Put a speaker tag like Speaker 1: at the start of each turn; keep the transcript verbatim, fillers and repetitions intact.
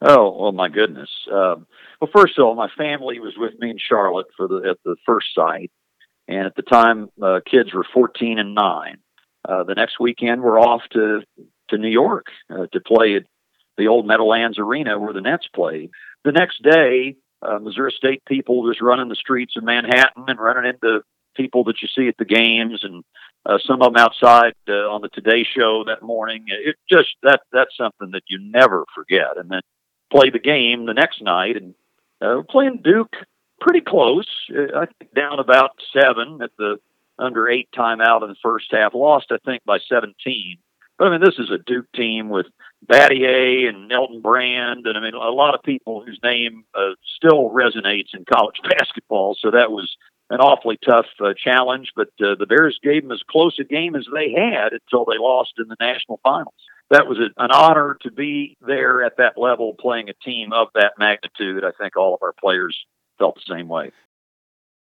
Speaker 1: Oh, well, my goodness. Um, well, first of all, my family was with me in Charlotte for the at the first site, and at the time, uh, kids were fourteen and nine. Uh, the next weekend, we're off to to New York uh, to play at the old Meadowlands Arena where the Nets played. The next day, uh, Missouri State people just running the streets of Manhattan and running into people that you see at the games, and uh, some of them outside uh, on the Today Show that morning. It just that that's something that you never forget. And then play the game the next night, and uh, playing Duke pretty close. Uh, I think down about seven at the under eight timeout in the first half. Lost, I think, by seventeen. But I mean, this is a Duke team with Battier and Nelton Brand, and I mean, a lot of people whose name uh, still resonates in college basketball. So that was an awfully tough uh, challenge. But uh, the Bears gave them as close a game as they had until they lost in the national finals. That was a, an honor to be there at that level, playing a team of that magnitude. I think all of our players felt the same way.